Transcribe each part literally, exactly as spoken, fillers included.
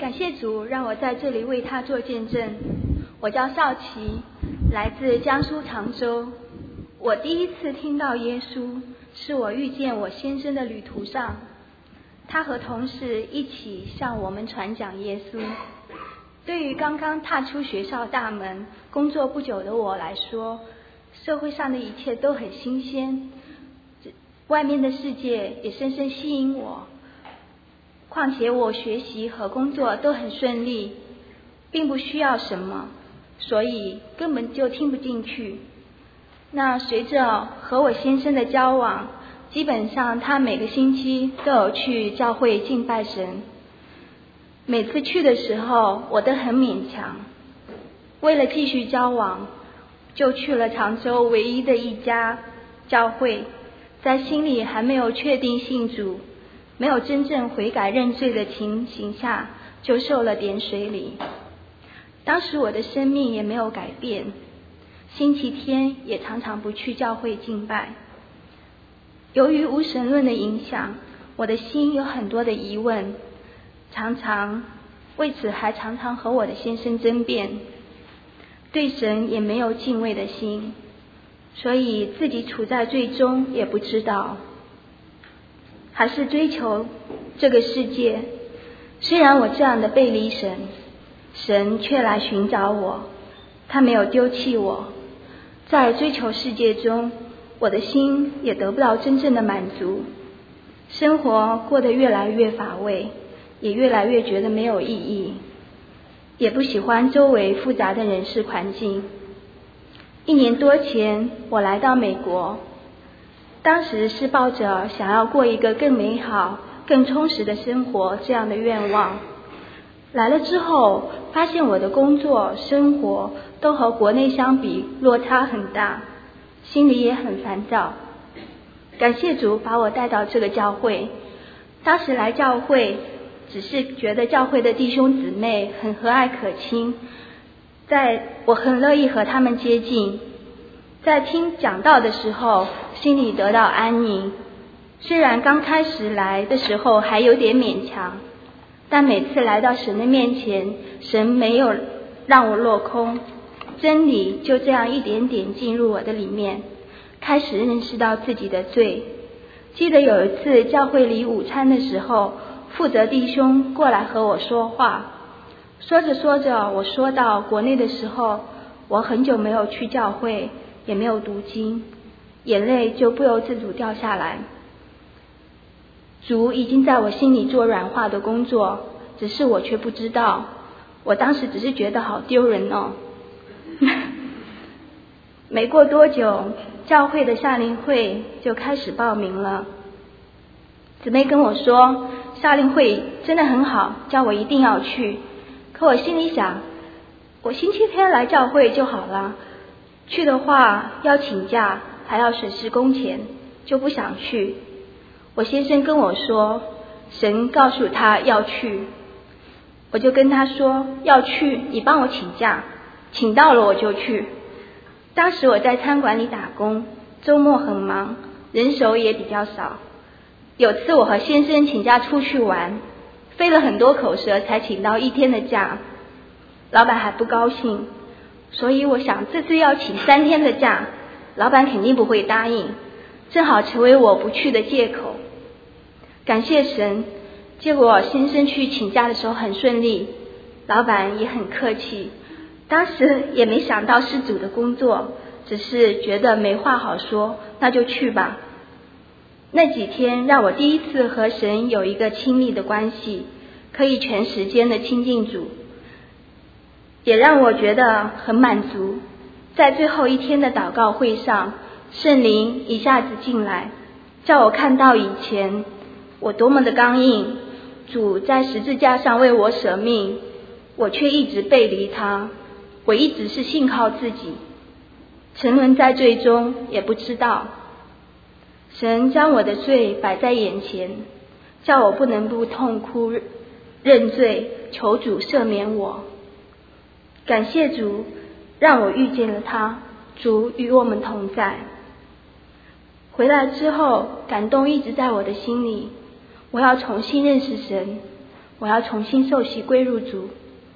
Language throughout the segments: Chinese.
感谢主让我在这里为他做见证。我叫邵琪，来自江苏常州。我第一次听到耶稣是我遇见我先生的旅途上，他和同事一起向我们传讲耶稣。对于刚刚踏出学校大门工作不久的我来说，社会上的一切都很新鲜，外面的世界也深深吸引我。况且我学习和工作都很顺利，并不需要什么，所以根本就听不进去。那随着和我先生的交往，基本上他每个星期都有去教会敬拜神。每次去的时候我都很勉强，为了继续交往，就去了常州唯一的一家教会，在心里还没有确定信主，没有真正悔改认罪的情形下，就受了点水礼。当时我的生命也没有改变，星期天也常常不去教会敬拜。由于无神论的影响，我的心有很多的疑问，常常为此还常常和我的先生争辩，对神也没有敬畏的心，所以自己处在最终也不知道，还是追求这个世界。虽然我这样的背离神，神却来寻找我，他没有丢弃我。在追求世界中，我的心也得不到真正的满足，生活过得越来越乏味，也越来越觉得没有意义，也不喜欢周围复杂的人事环境。一年多前我来到美国，当时是抱着想要过一个更美好更充实的生活这样的愿望。来了之后发现我的工作生活都和国内相比落差很大，心里也很烦躁。感谢主把我带到这个教会，当时来教会只是觉得教会的弟兄姊妹很和蔼可亲，在我很乐意和他们接近，在听讲道的时候心里得到安宁。虽然刚开始来的时候还有点勉强，但每次来到神的面前，神没有让我落空，真理就这样一点点进入我的里面，开始认识到自己的罪。记得有一次教会里午餐的时候，负责弟兄过来和我说话，说着说着我说到国内的时候，我很久没有去教会，也没有读经，眼泪就不由自主掉下来。主已经在我心里做软化的工作，只是我却不知道。我当时只是觉得好丢人哦。没过多久，教会的夏令会就开始报名了。姊妹跟我说夏令会真的很好，叫我一定要去。可我心里想，我星期天来教会就好了，去的话要请假，还要损失工钱，就不想去。我先生跟我说神告诉他要去，我就跟他说要去你帮我请假，请到了我就去。当时我在餐馆里打工，周末很忙，人手也比较少。有次我和先生请假出去玩，费了很多口舌才请到一天的假，老板还不高兴，所以我想这次要请三天的假，老板肯定不会答应，正好成为我不去的借口。感谢神，结果先生去请假的时候很顺利，老板也很客气。当时也没想到是主的工作，只是觉得没话好说，那就去吧。那几天让我第一次和神有一个亲密的关系，可以全时间的亲近主，也让我觉得很满足。在最后一天的祷告会上，圣灵一下子进来，叫我看到以前我多么的刚硬，主在十字架上为我舍命，我却一直背离他，我一直是信靠自己，沉沦在罪中也不知道。神将我的罪摆在眼前，叫我不能不痛哭认罪，求主赦免我。感谢主让我遇见了他，主与我们同在。回来之后感动一直在我的心里，我要重新认识神， 我要重新受洗归入主。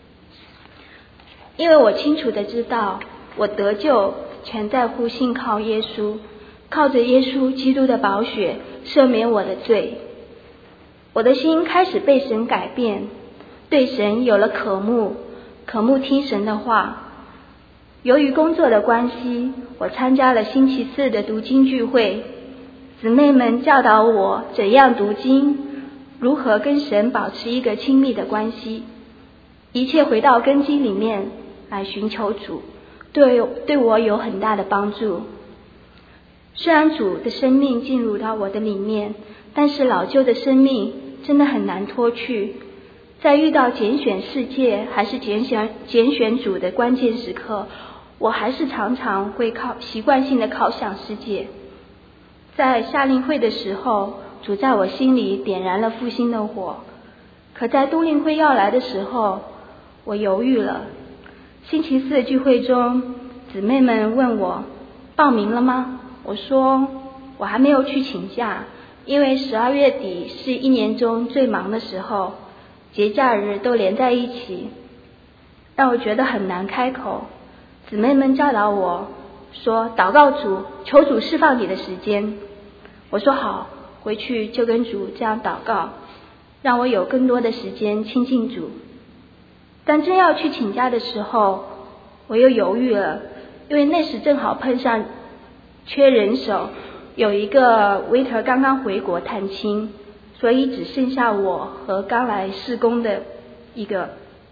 因为我清楚的知道，我得救全在乎信靠耶稣，靠着耶稣基督的宝血赦免我的罪。我的心开始被神改变，对神有了渴慕，渴慕听神的话。由于工作的关系，我参加了星期四的读经聚会，姊妹们教导我怎样读经，如何跟神保持一个亲密的关系，一切回到根基里面来寻求主，对对我有很大的帮助。虽然主的生命进入到我的里面，但是老旧的生命真的很难脱去。在遇到拣选世界还是拣选拣选主的关键时刻，我还是常常会靠习惯性的靠向世界。在夏令会的时候，主在我心里点燃了复兴的火，可在冬令会要来的时候，我犹豫了。星期四的聚会中，姊妹们问我报名了吗？我说我还没有去请假，因为十二月底是一年中最忙的时候，节假日都连在一起，让我觉得很难开口。姊妹们教导我说祷告主，求主释放你的时间。我说好，回去就跟主这样祷告，让我有更多的时间亲近主。但真要去请假的时候，我又犹豫了，因为那时正好碰上缺人手，有一个 waiter 刚刚回国探亲，所以只剩下我和刚来事工的一个。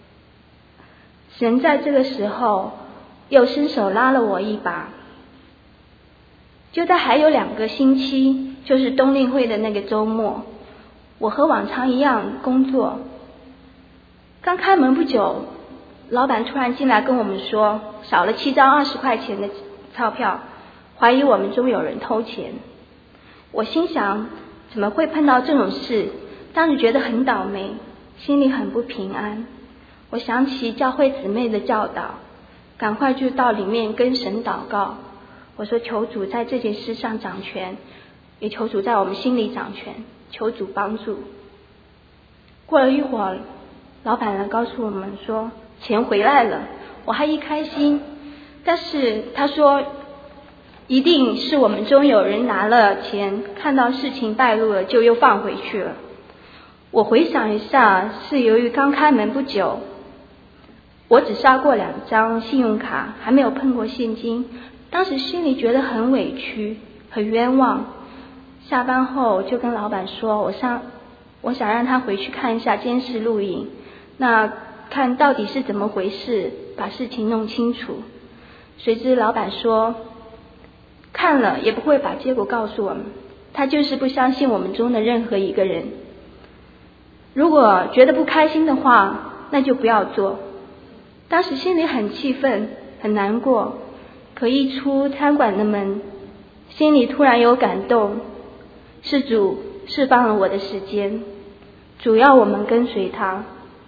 神在这个时候又伸手拉了我一把。就在还有两个星期，就是冬令会的那个周末，我和往常一样工作。刚开门不久，老板突然进来跟我们说，少了七张二十块钱的钞票，怀疑我们中有人偷钱。我心想，怎么会碰到这种事？当时觉得很倒霉，心里很不平安。我想起教会姊妹的教导，赶快就到里面跟神祷告。我说求主在这件事上掌权，也求主在我们心里掌权，求主帮助。过了一会儿，老板来告诉我们说钱回来了，我还一开心，但是他说一定是我们中有人拿了钱，看到事情败露了就又放回去了。我回想一下，是由于刚开门不久，我只刷过两张信用卡，还没有碰过现金，当时心里觉得很委屈，很冤枉。下班后就跟老板说，我想我想让他回去看一下监视录影，那看到底是怎么回事，把事情弄清楚。谁知老板说看了也不会把结果告诉我们，他就是不相信我们中的任何一个人。如果觉得不开心的话，那就不要做。当时心里很气愤，很难过，可一出餐馆的门，心里突然有感动，是主释放了我的时间，主要我们跟随他。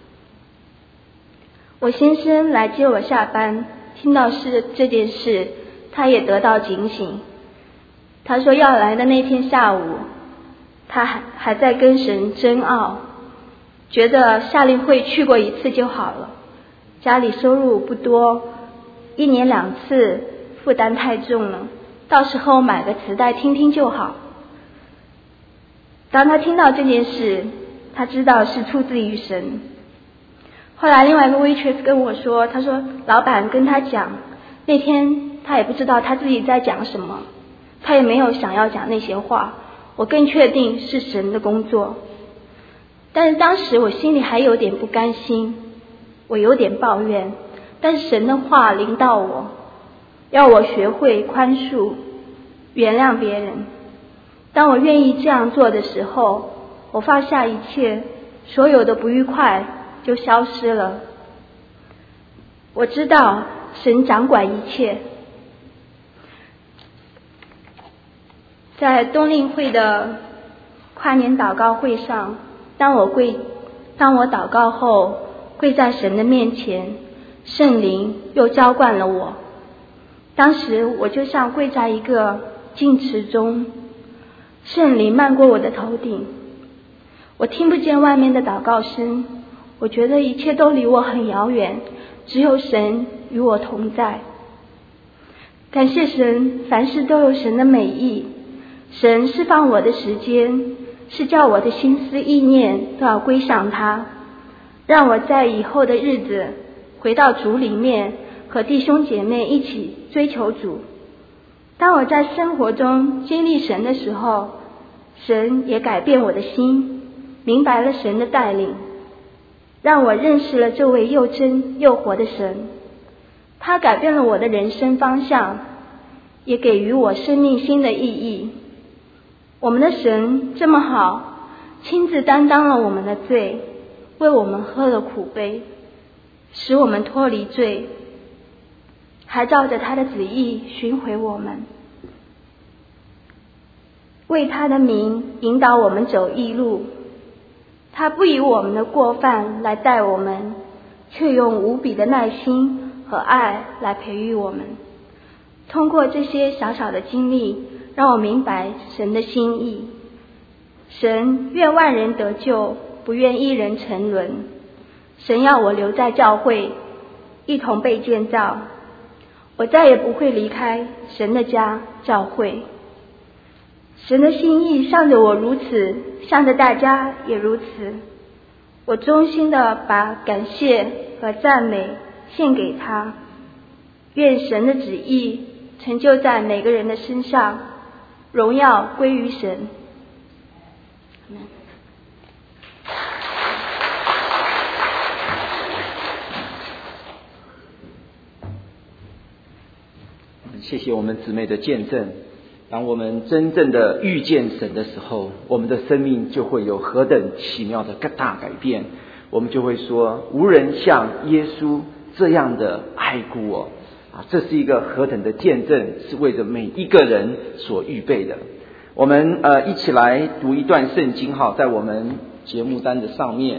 我先生来接我下班，听到是这件事，他也得到警醒。他说要来的那天下午，他还还在跟神争拗，觉得夏令会去过一次就好了，家里收入不多，一年两次负担太重了，到时候买个磁带听听就好。当他听到这件事，他知道是出自于神。后来另外一个 waitress 跟我说，他说老板跟他讲，那天他也不知道他自己在讲什么，他也没有想要讲那些话，我更确定是神的工作。但是当时我心里还有点不甘心，我有点抱怨，但是神的话临到我，要我学会宽恕，原谅别人。当我愿意这样做的时候，我放下一切，所有的不愉快就消失了。我知道神掌管一切。在冬令会的跨年祷告会上，当我跪当我祷告后跪在神的面前，圣灵又浇灌了我。当时我就像跪在一个净池中，圣灵漫过我的头顶， 我听不见外面的祷告声，我觉得一切都离我很遥远，只有神与我同在。感谢神，凡事都有神的美意。神释放我的时间，是叫我的心思意念都要归向他，让我在以后的日子回到主里面，和弟兄姐妹一起追求主。当我在生活中经历神的时候，神也改变我的心，明白了神的带领，让我认识了这位又真又活的神。他改变了我的人生方向，也给予我生命新的意义。我们的神这么好，亲自担当了我们的罪，为我们喝了苦杯，使我们脱离罪，还照着他的旨意寻回我们，为他的名引导我们走义路。他不以我们的过犯来待我们，却用无比的耐心和爱来培育我们。通过这些小小的经历，让我明白神的心意。神愿万人得救，不愿一人沉沦。神要我留在教会，一同被建造。我再也不会离开神的家教会。神的心意向着我如此，向着大家也如此。我衷心的把感谢和赞美献给他。愿神的旨意成就在每个人的身上，荣耀归于神。 谢谢我们姊妹的见证。当我们真正的遇见神的时候，我们的生命就会有何等奇妙的大改变。我们就会说，无人像耶稣这样的爱顾我啊！这是一个何等的见证，是为着每一个人所预备的。我们呃一起来读一段圣经哈，在我们节目单的上面，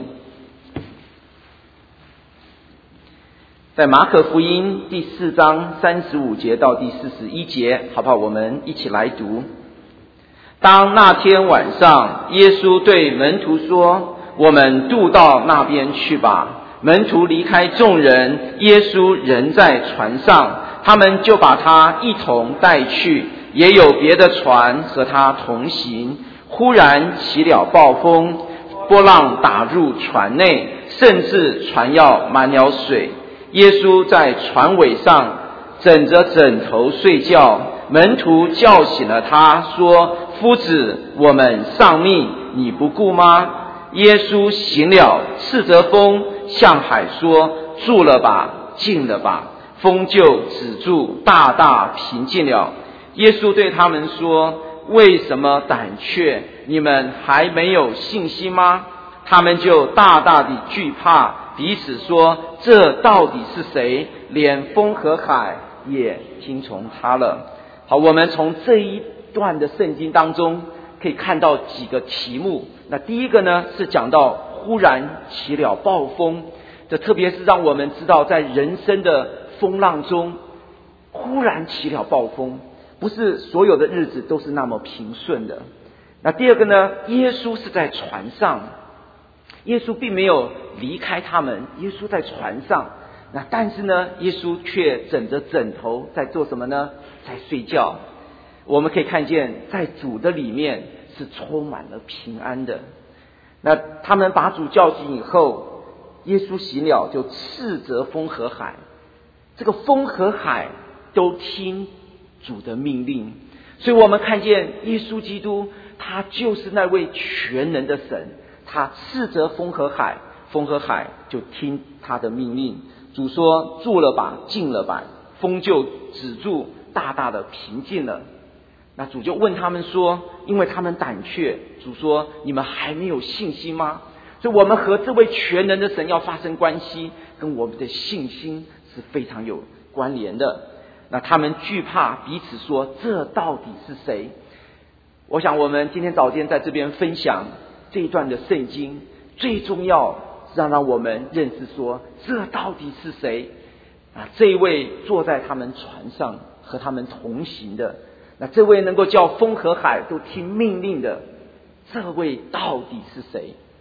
在马可福音第四章三十五节到第四十一节，好不好？我们一起来读。当那天晚上，耶稣对门徒说：“我们渡到那边去吧。”门徒离开众人，耶稣仍在船上，他们就把他一同带去。也有别的船和他同行。忽然起了暴风，波浪打入船内，甚至船要满了水。耶稣在船尾上枕着枕头睡觉，门徒叫醒了他，说：“夫子，我们丧命，你不顾吗？”耶稣醒了，斥责风，向海说：“住了吧，静了吧。”风就止住，大大平静了。耶稣对他们说：“为什么胆怯？你们还没有信心吗？”他们就大大的惧怕，彼此说：“这到底是谁？连风和海也听从他了。”好，我们从这一段的圣经当中可以看到几个题目。那第一个呢，是讲到忽然起了暴风，这特别是让我们知道，在人生的风浪中忽然起了暴风，不是所有的日子都是那么平顺的。那第二个呢，耶稣是在船上，耶稣并没有离开他们，耶稣在船上。那但是呢，耶稣却枕着枕头在做什么呢？在睡觉。我们可以看见，在主的里面是充满了平安的。那他们把主叫醒以后，耶稣醒了，就斥责风和海。这个风和海都听主的命令，所以我们看见耶稣基督，他就是那位全能的神。他斥责风和海，风和海就听他的命令。主说：“住了吧，静了吧。”风就止住，大大的平静了。那主就问他们说，因为他们胆怯，主说：“你们还没有信心吗？”所以我们和这位全能的神要发生关系，跟我们的信心是非常有关联的。那他们惧怕，彼此说：“这到底是谁？”我想我们今天早间在这边分享这一段的圣经，最重要是要让我们认识说，这到底是谁啊？这一位坐在他们船上和他们同行的，那这位能够叫风和海都听命令的，这位到底是谁？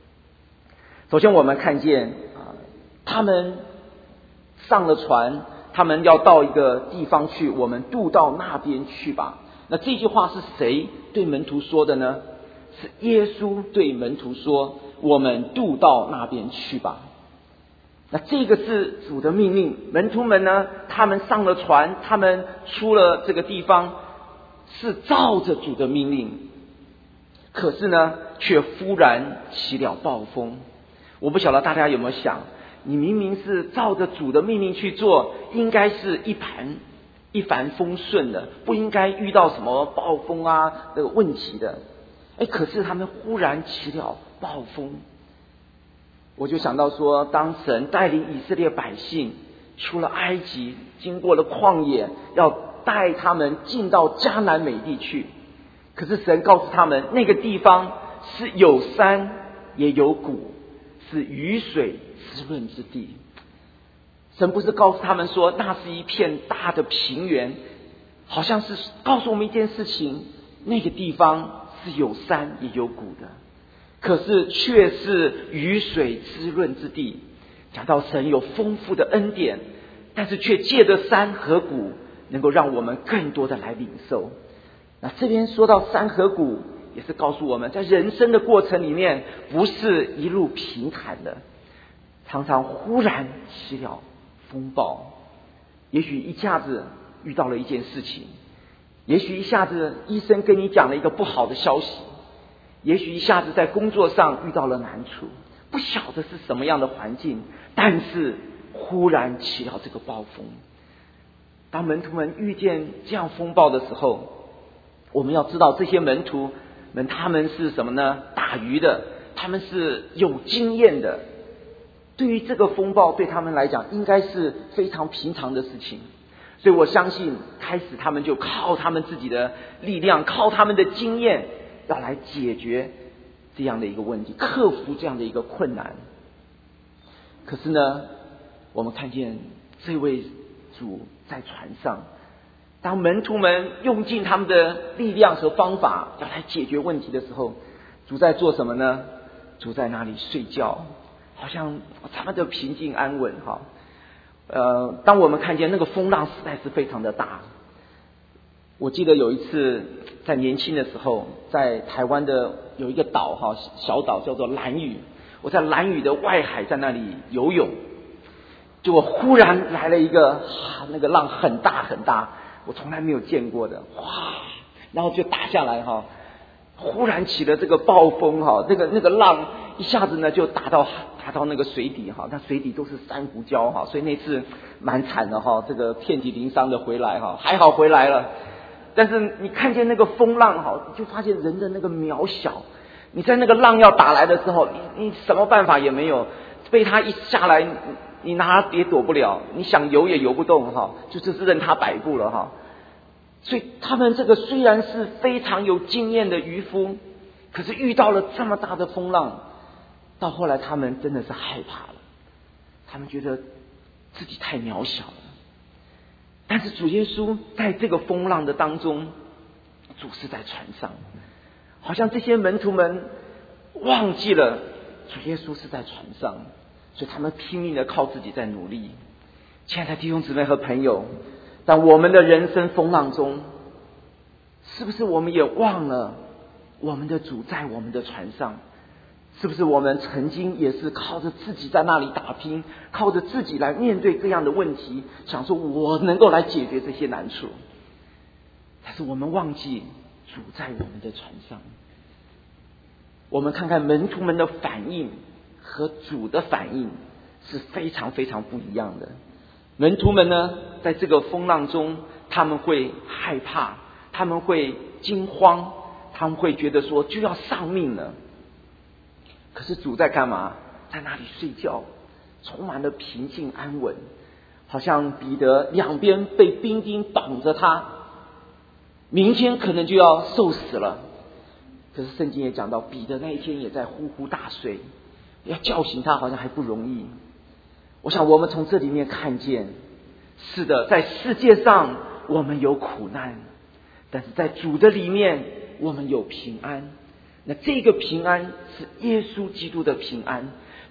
首先我们看见啊，他们上了船，他们要到一个地方去，我们渡到那边去吧。那这句话是谁对门徒说的呢？是耶稣对门徒说，我们渡到那边去吧。那这个是主的命令，门徒们呢，他们上了船，他们出了这个地方，是照着主的命令，可是呢，却忽然起了暴风。我不晓得大家有没有想，你明明是照着主的命令去做，应该是一帆一帆风顺的，不应该遇到什么暴风啊这个问题的。哎，可是他们忽然起了暴风。我就想到说，当神带领以色列百姓出了埃及，经过了旷野，要带他们进到迦南美地去，可是神告诉他们，那个地方是有山也有谷，是雨水滋润之地。神不是告诉他们说那是一片大的平原，好像是告诉我们一件事情，那个地方是有山也有谷的，可是却是雨水滋润之地。讲到神有丰富的恩典，但是却借着山和谷能够让我们更多的来领受。那这边说到山和谷，也是告诉我们在人生的过程里面，不是一路平坦的，常常忽然起了风暴。也许一下子遇到了一件事情，也许一下子医生跟你讲了一个不好的消息，也许一下子在工作上遇到了难处，不晓得是什么样的环境，但是忽然起了这个暴风。当门徒们遇见这样风暴的时候，我们要知道这些门徒们他们是什么呢？打鱼的，他们是有经验的，对于这个风暴对他们来讲应该是非常平常的事情。所以我相信开始他们就靠他们自己的力量，靠他们的经验要来解决这样的一个问题，克服这样的一个困难。可是呢，我们看见这位主在船上，当门徒们用尽他们的力量和方法要来解决问题的时候，主在做什么呢？主在那里睡觉，好像这么的平静安稳哈。呃，当我们看见那个风浪实在是非常的大。我记得有一次在年轻的时候，在台湾的有一个岛哈，小岛叫做兰屿，我在兰屿的外海在那里游泳，结果忽然来了一个、啊、那个浪很大很大，我从来没有见过的，哇，然后就打下来哈，忽然起了这个暴风哈，那个那个浪一下子呢就打到打到那个水底哈，那水底都是珊瑚礁哈，所以那次蛮惨的哈，这个遍体鳞伤的回来哈，还好回来了。但是你看见那个风浪哈，你就发现人的那个渺小。你在那个浪要打来的时候，你你什么办法也没有，被它一下来，你哪也躲不了，你想游也游不动哈，就就是任它摆布了哈。所以他们这个虽然是非常有经验的渔夫，可是遇到了这么大的风浪，到后来他们真的是害怕了，他们觉得自己太渺小了。但是主耶稣在这个风浪的当中，主是在船上，好像这些门徒们忘记了主耶稣是在船上，所以他们拼命的靠自己在努力。亲爱的弟兄姊妹和朋友，在我们的人生风浪中，是不是我们也忘了我们的主在我们的船上？是不是我们曾经也是靠着自己在那里打拼，靠着自己来面对各样的问题，想说我能够来解决这些难处，但是我们忘记主在我们的船上。我们看看门徒们的反应和主的反应是非常非常不一样的。门徒们呢，在这个风浪中，他们会害怕，他们会惊慌，他们会觉得说就要丧命了。可是主在干嘛？在那里睡觉，充满了平静安稳，好像彼得两边被兵丁绑着他，明天可能就要受死了。可是圣经也讲到，彼得那一天也在呼呼大睡，要叫醒他好像还不容易。我想我们从这里面看见，是的，在世界上我们有苦难，但是在主的里面我们有平安。那这个平安是耶稣基督的平安，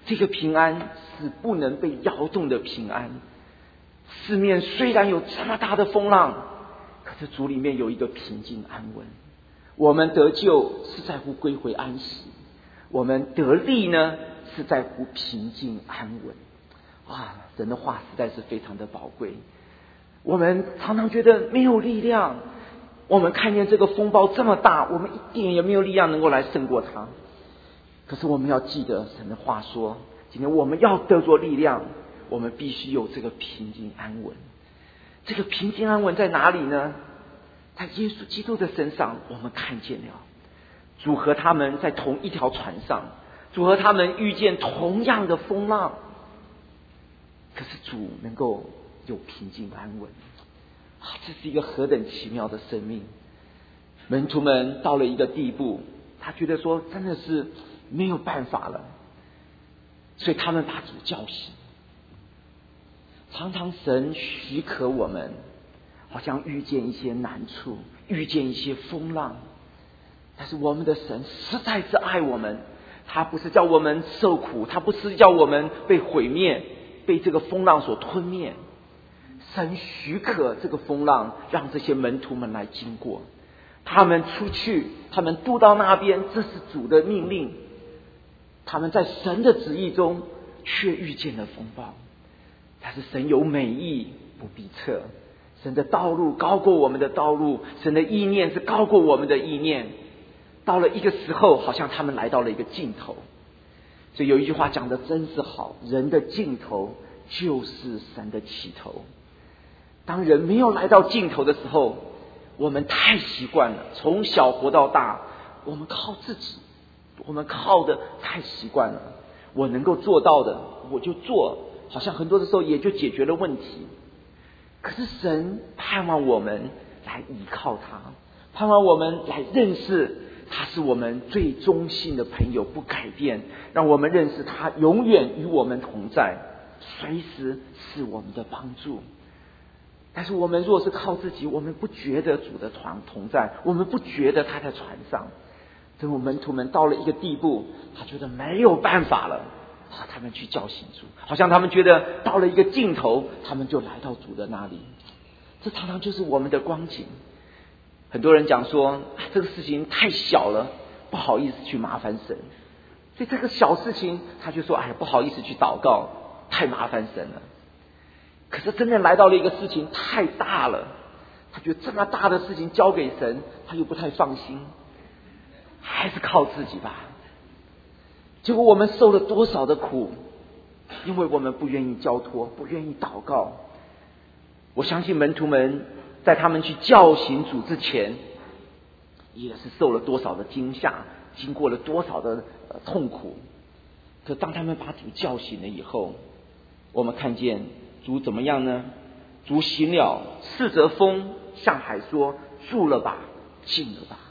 这个平安是不能被摇动的平安。四面虽然有这么大的风浪，可是主里面有一个平静安稳。我们得救是在乎归回安息，我们得力呢是在乎平静安稳。啊，神的话实在是非常的宝贵。我们常常觉得没有力量，我们看见这个风暴这么大，我们一点也没有力量能够来胜过它。可是我们要记得神的话说，今天我们要得着力量，我们必须有这个平静安稳。这个平静安稳在哪里呢？在耶稣基督的身上，我们看见了主和他们在同一条船上，主和他们遇见同样的风浪，可是主能够有平静安稳。啊，这是一个何等奇妙的生命。门徒们到了一个地步，他觉得说真的是没有办法了，所以他们把主叫醒。常常神许可我们好像遇见一些难处，遇见一些风浪，但是我们的神实在是爱我们，他不是叫我们受苦，他不是叫我们被毁灭，被这个风浪所吞灭。神许可这个风浪让这些门徒们来经过，他们出去，他们渡到那边，这是主的命令。他们在神的旨意中却遇见了风暴，但是神有美意不必测，神的道路高过我们的道路，神的意念是高过我们的意念。到了一个时候，好像他们来到了一个尽头。所以有一句话讲得真是好，人的尽头就是神的起头。当人没有来到尽头的时候，我们太习惯了，从小活到大，我们靠自己，我们靠的太习惯了，我能够做到的我就做，好像很多的时候也就解决了问题。可是神盼望我们来依靠他，盼望我们来认识他是我们最忠心的朋友，不改变，让我们认识他永远与我们同在，随时是我们的帮助。但是我们若是靠自己，我们不觉得主的团同在，我们不觉得他在船上。等我门徒们到了一个地步，他觉得没有办法了，啊，他们去叫醒主，好像他们觉得到了一个尽头，他们就来到主的那里。这常常就是我们的光景。很多人讲说，啊，这个事情太小了，不好意思去麻烦神，所以这个小事情他就说，哎呀，不好意思去祷告，太麻烦神了。可是真正来到了一个事情太大了，他觉得这么大的事情交给神，他又不太放心，还是靠自己吧。结果我们受了多少的苦，因为我们不愿意交托，不愿意祷告。我相信门徒们在他们去叫醒主之前，也是受了多少的惊吓，经过了多少的、呃、痛苦。可当他们把主叫醒了以后，我们看见主怎么样呢？主醒了，斥责风，向海说：住了吧，静了吧。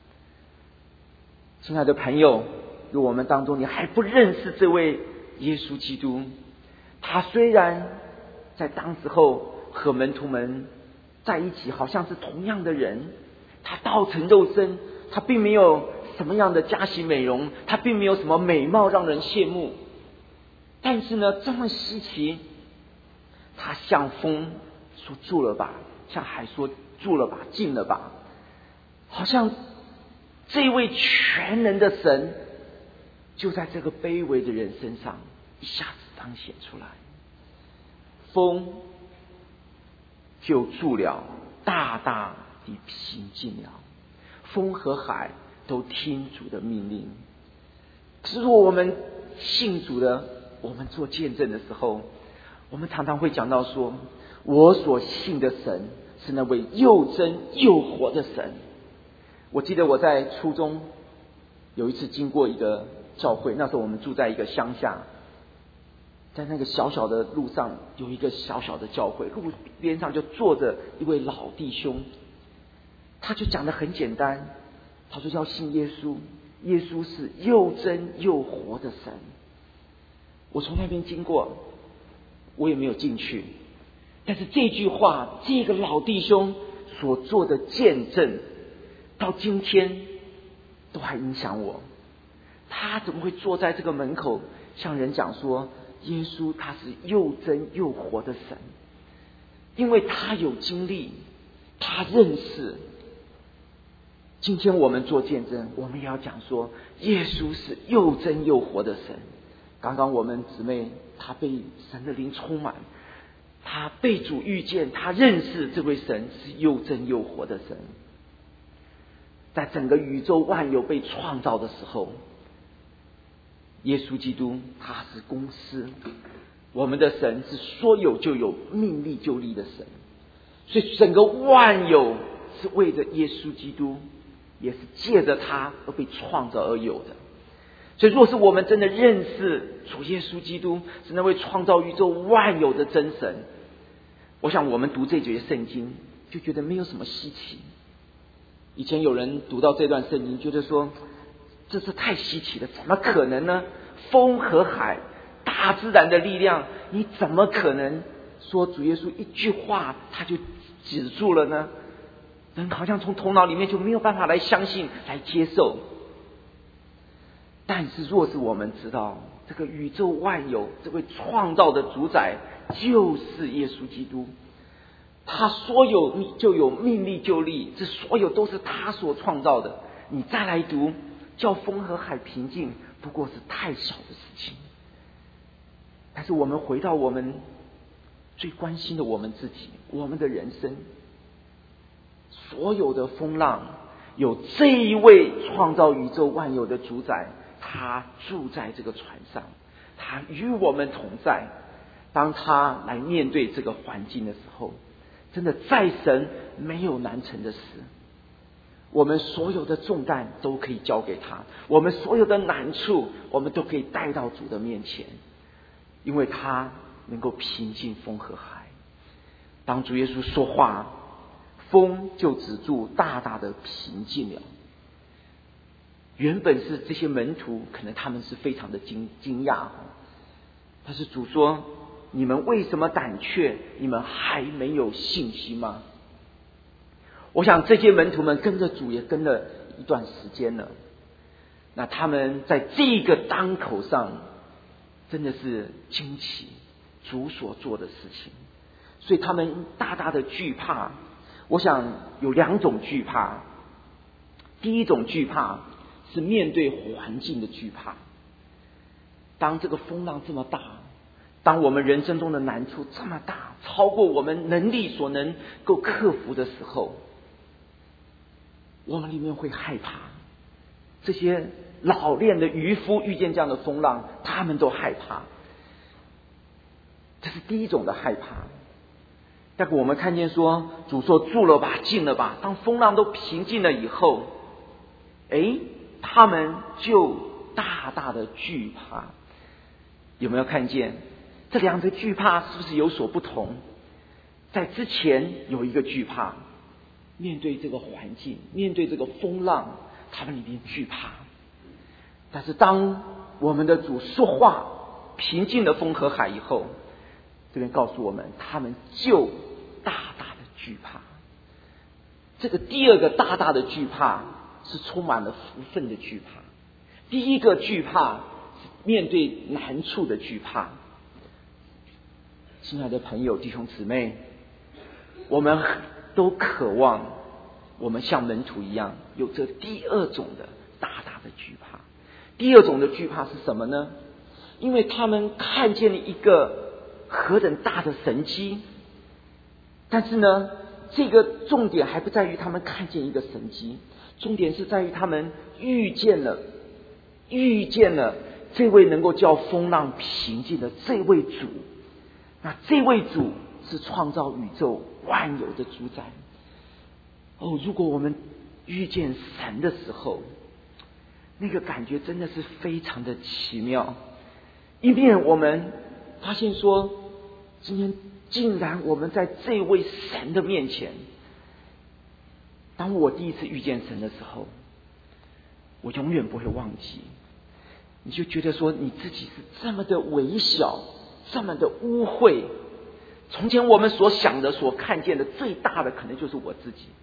亲爱的朋友，如果我们当中你还不认识这位耶稣基督，他虽然在当时候和门徒们在一起，好像是同样的人，他道成肉身，他并没有什么样的佳形美容，他并没有什么美貌让人羡慕，但是呢，这么稀奇，他向风说住了吧，向海说住了吧，静了吧，好像这位全能的神就在这个卑微的人身上一下子彰显出来。风就住了，大大地平静了，风和海都听主的命令。如果我们信主的，我们做见证的时候，我们常常会讲到说，我所信的神是那位又真又活的神。我记得我在初中有一次经过一个教会，那时候我们住在一个乡下，在那个小小的路上有一个小小的教会，路边上就坐着一位老弟兄，他就讲得很简单，他说要信耶稣，耶稣是又真又活的神。我从那边经过，我也没有进去，但是这句话，这个老弟兄所做的见证，到今天都还影响我。他怎么会坐在这个门口向人讲说，耶稣他是又真又活的神，因为他有经历，他认识。今天我们做见证，我们也要讲说，耶稣是又真又活的神。刚刚我们姊妹她被神的灵充满，她被主遇见，她认识这位神是又真又活的神。在整个宇宙万有被创造的时候，耶稣基督他是公司，我们的神是说有就有，命立就立的神，所以整个万有是为着耶稣基督，也是借着他而被创造而有的。所以若是我们真的认识主耶稣基督是那位创造宇宙万有的真神，我想我们读这节圣经就觉得没有什么稀奇。以前有人读到这段圣经，觉得说这是太稀奇了，怎么可能呢？风和海，大自然的力量，你怎么可能说主耶稣一句话他就止住了呢？人好像从头脑里面就没有办法来相信来接受。但是若是我们知道这个宇宙万有这位创造的主宰就是耶稣基督，他说有就有，命立就立，这所有都是他所创造的。你再来读，叫风和海平静，不过是太小的事情。但是我们回到我们最关心的我们自己，我们的人生，所有的风浪有这一位创造宇宙万有的主宰，他住在这个船上，他与我们同在。当他来面对这个环境的时候，真的在神没有难成的事。我们所有的重担都可以交给他，我们所有的难处我们都可以带到主的面前，因为他能够平静风和海。当主耶稣说话，风就止住，大大的平静了。原本是这些门徒可能他们是非常的惊惊讶，但是主说，你们为什么胆怯？你们还没有信心吗？我想这些门徒们跟着主也跟了一段时间了，那他们在这个当口上真的是惊奇主所做的事情，所以他们大大的惧怕。我想有两种惧怕，第一种惧怕是面对环境的惧怕。当这个风浪这么大，当我们人生中的难处这么大，超过我们能力所能够克服的时候，我们里面会害怕。这些老练的渔夫遇见这样的风浪，他们都害怕。这是第一种的害怕。但是我们看见说，主说住了吧，静了吧，当风浪都平静了以后，诶，他们就大大的惧怕。有没有看见这两个惧怕是不是有所不同？在之前有一个惧怕，面对这个环境，面对这个风浪，他们里面惧怕。但是当我们的主说话，平静了风和海以后，这边告诉我们，他们就大大的惧怕。这个第二个大大的惧怕是充满了福分的惧怕。第一个惧怕是面对难处的惧怕。亲爱的朋友弟兄姊妹，我们都渴望我们像门徒一样有这第二种的大大的惧怕。第二种的惧怕是什么呢？因为他们看见了一个何等大的神迹，但是呢，这个重点还不在于他们看见一个神迹，重点是在于他们遇见了遇见了这位能够叫风浪平静的这位主。那这位主是创造宇宙万有的主宰。哦，如果我们遇见神的时候，那个感觉真的是非常的奇妙。一面我们发现说，今天竟然我们在这位神的面前，当我第一次遇见神的时候，我永远不会忘记。你就觉得说你自己是这么的微小，这么的污秽。从前我们所想的所看见的最大的可能就是我自己，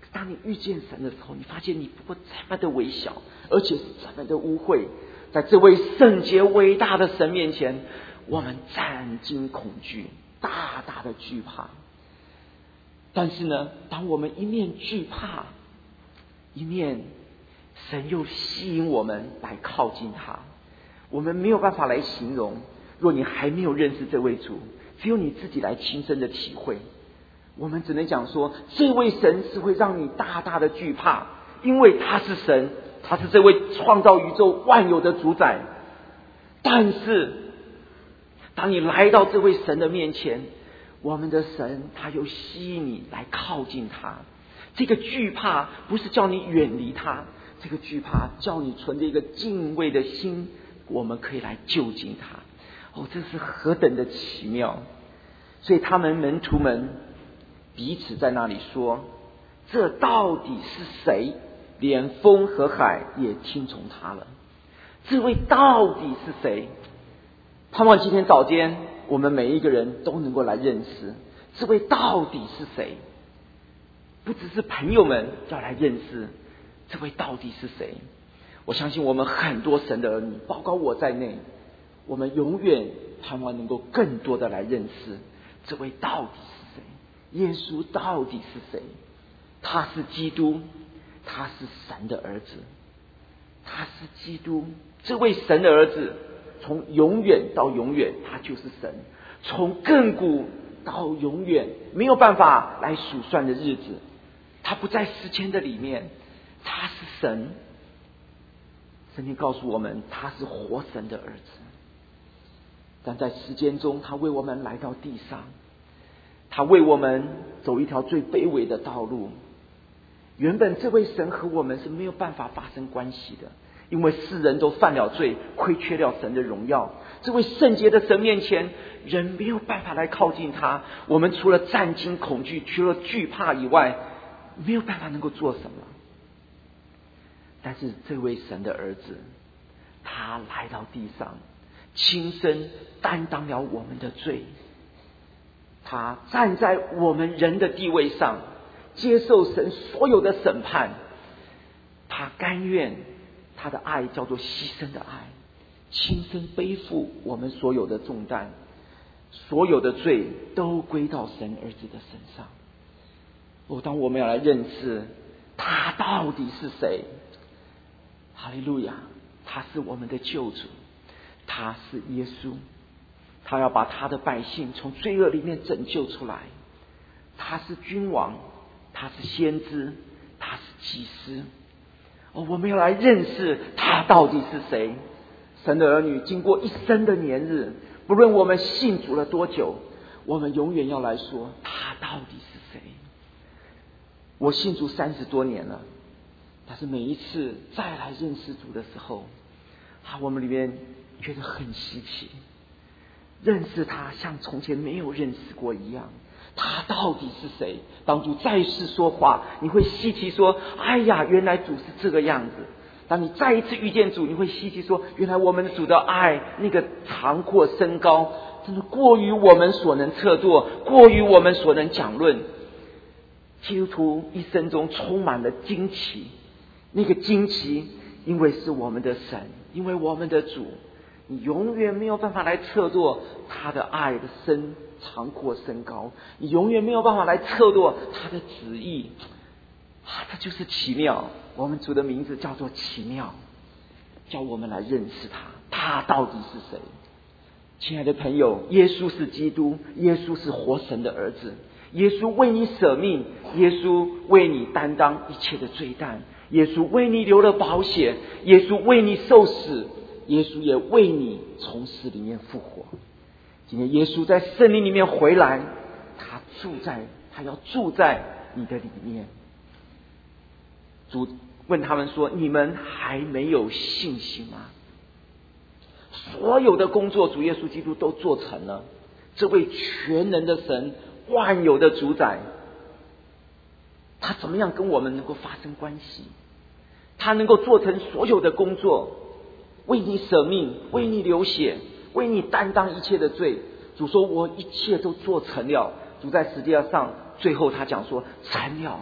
当你遇见神的时候，你发现你不过这么的微小，而且是这么的污秽。在这位圣洁伟大的神面前，我们战惊恐惧，大大的惧怕。但是呢，当我们一面惧怕，一面神又吸引我们来靠近他，我们没有办法来形容。若你还没有认识这位主，只有你自己来亲身的体会。我们只能讲说，这位神是会让你大大的惧怕，因为他是神，他是这位创造宇宙万有的主宰。但是当你来到这位神的面前，我们的神他又吸引你来靠近他。这个惧怕不是叫你远离他，这个惧怕叫你存着一个敬畏的心，我们可以来就近他。哦，这是何等的奇妙！所以他们门徒们彼此在那里说，这到底是谁？连风和海也听从他了。这位到底是谁？盼望今天早间我们每一个人都能够来认识这位到底是谁。不只是朋友们要来认识这位到底是谁。我相信我们很多神的儿女，包括我在内，我们永远盼望能够更多的来认识这位到底是谁。耶稣到底是谁？他是基督，他是神的儿子，他是基督，这位神的儿子从永远到永远他就是神，从亘古到永远没有办法来数算的日子，他不在时间的里面，他是神。圣经告诉我们他是活神的儿子，但在时间中他为我们来到地上，他为我们走一条最卑微的道路。原本这位神和我们是没有办法发生关系的，因为世人都犯了罪，亏缺了神的荣耀。这位圣洁的神面前，人没有办法来靠近他。我们除了战惊恐惧，除了惧怕以外，没有办法能够做什么。但是这位神的儿子，他来到地上，亲身担当了我们的罪，他站在我们人的地位上，接受神所有的审判。他甘愿，他的爱叫做牺牲的爱，亲身背负我们所有的重担，所有的罪都归到神儿子的身上。哦，当我们要来认识他到底是谁，哈利路亚，他是我们的救主，他是耶稣，他要把他的百姓从罪恶里面拯救出来。他是君王，他是先知，他是祭司。哦，我们要来认识他到底是谁。神的儿女经过一生的年日，不论我们信主了多久，我们永远要来说他到底是谁。我信主三十多年了，但是每一次再来认识主的时候，啊，我们里面觉得很稀奇，认识他像从前没有认识过一样。他到底是谁？当主在世说话，你会稀奇说，哎呀，原来主是这个样子。当你再一次遇见主，你会稀奇说，原来我们的主的爱那个长阔深高，真的过于我们所能测度，过于我们所能讲论。基督徒一生中充满了惊奇，那个惊奇因为是我们的神，因为我们的主，你永远没有办法来测度他的爱的深长阔深高，你永远没有办法来测度他的旨意啊，这就是奇妙。我们主的名字叫做奇妙，叫我们来认识他，他到底是谁？亲爱的朋友，耶稣是基督，耶稣是活神的儿子，耶稣为你舍命，耶稣为你担当一切的罪担，耶稣为你流了宝血，耶稣为你受死，耶稣也为你从死里面复活。今天耶稣在圣灵里面回来，他住在他要住在你的里面。主问他们说，你们还没有信心吗？所有的工作主耶稣基督都做成了，这位全能的神，万有的主宰，他怎么样跟我们能够发生关系？他能够做成所有的工作，为你舍命，为你流血，为你担当一切的罪。主说，我一切都做成了。主在十字架上最后他讲说，成了，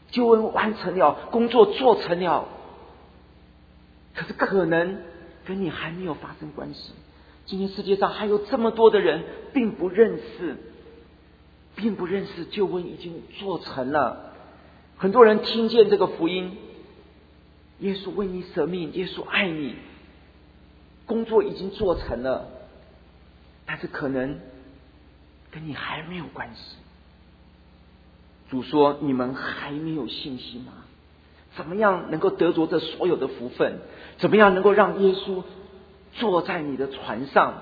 救恩完成了，工作做成了，可是可能跟你还没有发生关系。今天世界上还有这么多的人并不认识，并不认识救恩已经做成了。很多人听见这个福音，耶稣为你舍命，耶稣爱你，工作已经做成了，但是可能跟你还没有关系。主说：你们还没有信心吗？怎么样能够得着这所有的福分？怎么样能够让耶稣坐在你的船上？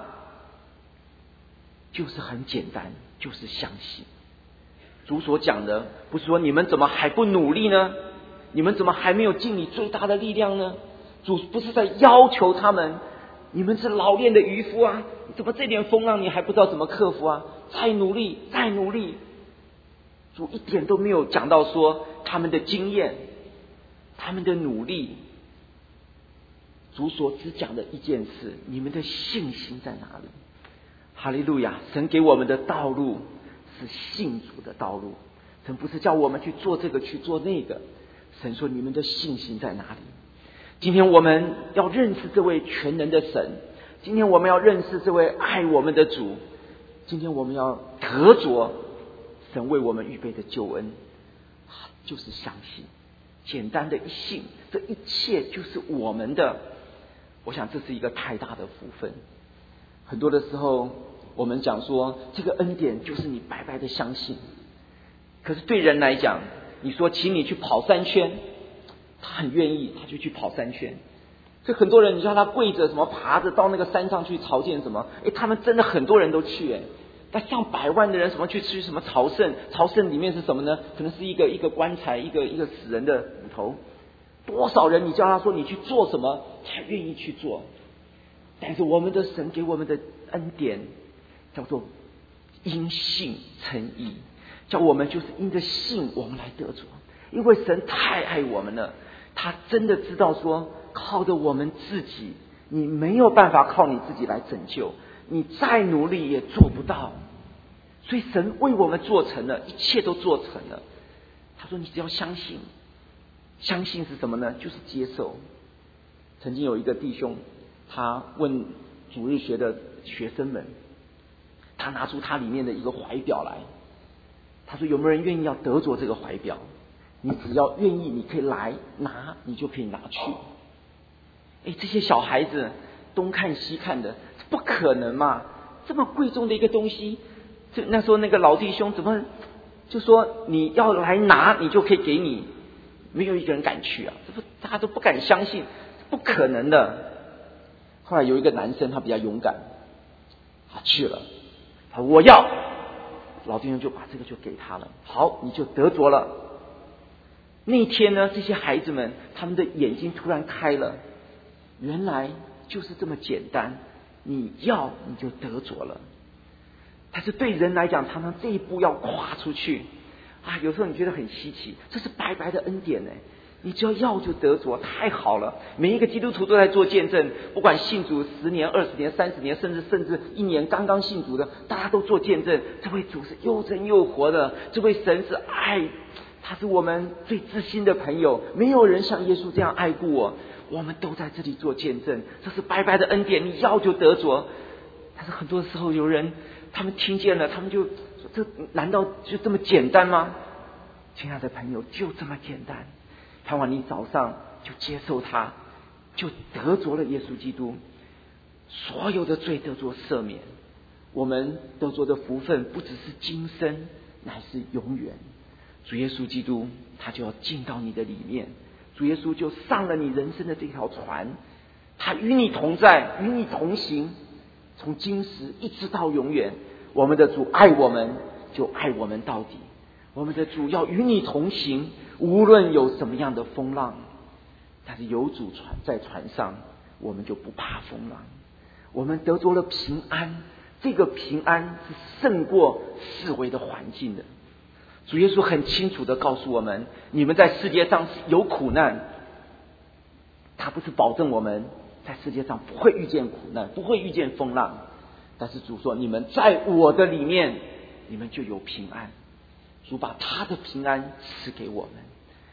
就是很简单，就是相信。主所讲的不是说你们怎么还不努力呢？你们怎么还没有尽你最大的力量呢？主不是在要求他们，你们是老练的渔夫啊，怎么这点风浪你还不知道怎么克服啊？再努力，再努力。主一点都没有讲到说他们的经验，他们的努力。主所只讲的一件事：你们的信心在哪里？哈利路亚！神给我们的道路是信主的道路，神不是叫我们去做这个去做那个。神说：你们的信心在哪里？今天我们要认识这位全能的神，今天我们要认识这位爱我们的主，今天我们要得着神为我们预备的救恩，就是相信。简单的一信，这一切就是我们的。我想这是一个太大的福分。很多的时候我们讲说这个恩典就是你白白的相信，可是对人来讲，你说请你去跑三圈，他很愿意，他就去跑三圈。所以很多人你叫他跪着什么爬着到那个山上去朝见什么，诶他们真的很多人都去诶那上百万的人什么去吃什么朝圣，朝圣里面是什么呢？可能是一个一个棺材，一个一个死人的骨头。多少人你叫他说你去做什么，他愿意去做。但是我们的神给我们的恩典叫做因信称义，叫我们就是因着信我们来得着。因为神太爱我们了，他真的知道说靠着我们自己，你没有办法靠你自己来拯救，你再努力也做不到。所以神为我们做成了，一切都做成了。他说你只要相信。相信是什么呢？就是接受。曾经有一个弟兄，他问主日学的学生们，他拿出他里面的一个怀表来，他说有没有人愿意要得着这个怀表？你只要愿意，你可以来拿，你就可以拿去。哎，这些小孩子东看西看的，不可能嘛！这么贵重的一个东西，就那时候那个老弟兄怎么就说你要来拿，你就可以给你？没有一个人敢去啊！这不大家都不敢相信，不可能的。后来有一个男生他比较勇敢，他去了，他说我要，老弟兄就把这个就给他了。好，你就得着了。那天呢，这些孩子们他们的眼睛突然开了，原来就是这么简单，你要你就得着了。但是对人来讲，常常这一步要跨出去。啊，有时候你觉得很稀奇，这是白白的恩典呢。你只要要就得着，太好了。每一个基督徒都在做见证，不管信主十年、二十年、三十年，甚至甚至一年刚刚信主的，大家都做见证。这位主是又真又活的，这位神是爱，他是我们最知心的朋友。没有人像耶稣这样爱过我，我们都在这里做见证。这是白白的恩典，你要就得着。但是很多时候有人他们听见了，他们就这难道就这么简单吗？亲爱的朋友，就这么简单。盼望你早上就接受他，就得着了耶稣基督，所有的罪得着赦免。我们得着的福分不只是今生，乃是永远。主耶稣基督他就要进到你的里面，主耶稣就上了你人生的这条船，他与你同在，与你同行，从今时一直到永远。我们的主爱我们，就爱我们到底。我们的主要与你同行，无论有什么样的风浪，但是有主船在船上，我们就不怕风浪。我们得着了平安，这个平安是胜过四围的环境的。主耶稣很清楚地告诉我们，你们在世界上有苦难，他不是保证我们在世界上不会遇见苦难，不会遇见风浪，但是主说你们在我的里面，你们就有平安。主把他的平安赐给我们，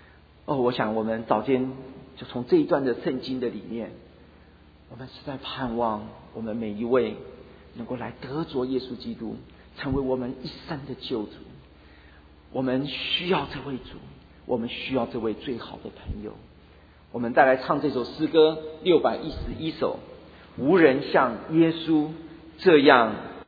哦，我想我们早间就从这一段的圣经的里面，我们是在盼望我们每一位能够来得着耶稣基督，成为我们一生的救主。我们需要这位主，我们需要这位最好的朋友。我们再来唱这首诗歌六百一十一首，无人像耶稣这样